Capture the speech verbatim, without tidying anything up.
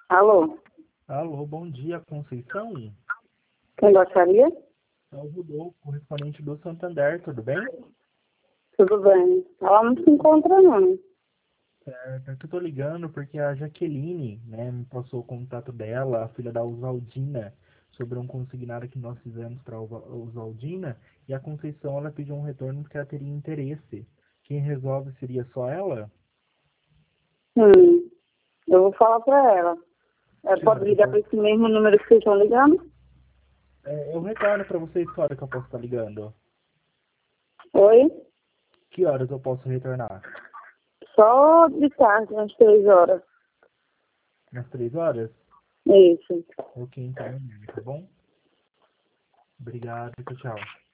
Alô? Alô, bom dia, Conceição. Quem gostaria? É o Rodolfo, correspondente do Santander, tudo bem? Tudo bem. Ela não se encontra, não. Certo, é que eu tô ligando porque a Jaqueline, né, me passou o contato dela, a filha da Usaldina, sobre um consignado que nós fizemos para a Usaldina, e a Conceição, ela pediu um retorno porque ela teria interesse. Quem resolve seria só ela? Hum, eu vou falar pra ela. É, Que pode horas eu ligar para posso... esse mesmo número que vocês estão ligando? É, eu retorno para vocês que hora que eu posso estar ligando. Oi? Que horas eu posso retornar? Só de tarde, às três horas. Às três horas? Isso. Ok, então, tá bom? Obrigado, tchau, tchau.